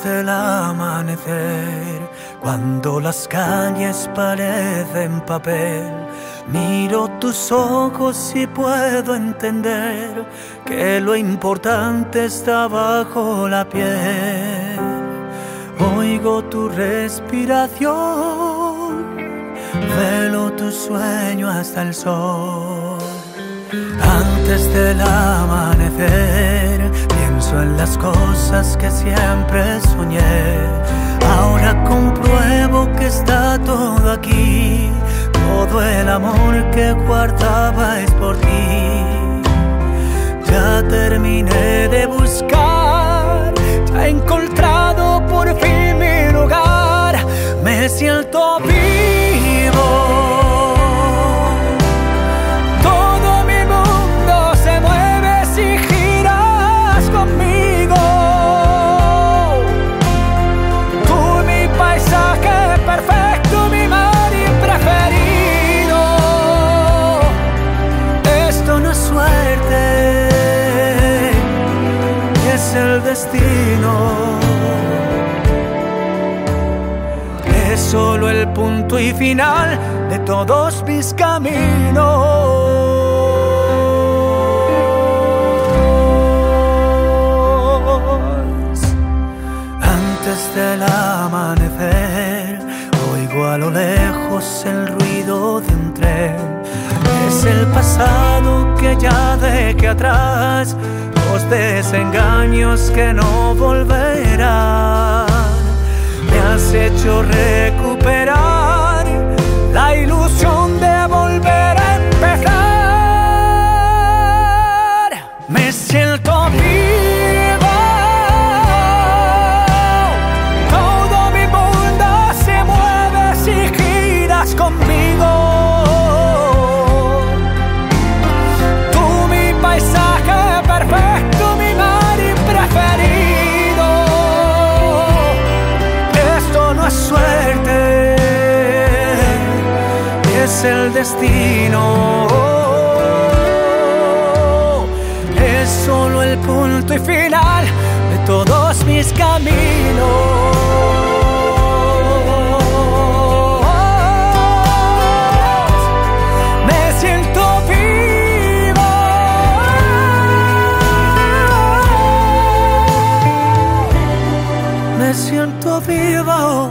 del amanecer, cuando las calles parecen papel, miro tus ojos y puedo entender que lo importante está bajo la piel. Oigo tu respiración, velo tu sueño hasta el sol. Antes del amanecer, pienso en las cosas que siempre soñé. Ahora compruebo que está todo aquí, todo el amor que guardaba es por ti. Ya terminé de buscar, ya he encontrado por fin mi lugar. Me siento vivo. El destino es solo el punto y final de todos mis caminos. Antes del amanecer, oigo a lo lejos el ruido de un tren. Es el pasado que ya dejé atrás, los desengaños que no volverán. Me has hecho recuperar la ilusión de volver a empezar. Me siento vivo, todo mi mundo se mueve si giras conmigo. Tú mi paisaje perfecto, mi mar preferido. Esto no es suerte, es el destino. Es solo el punto y final de todos mis caminos. Me siento vivo,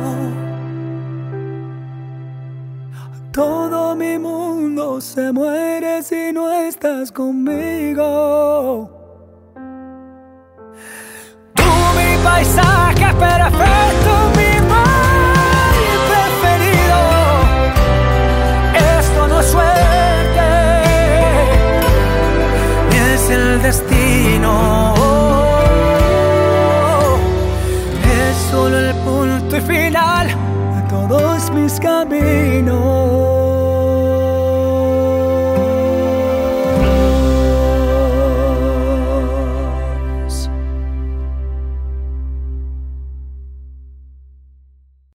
todo mi mundo se muere si no estás conmigo. Tú mi paisaje perfecto, mi mar preferido. Esto no es suerte, es el destino. Solo el punto y final de todos mis caminos.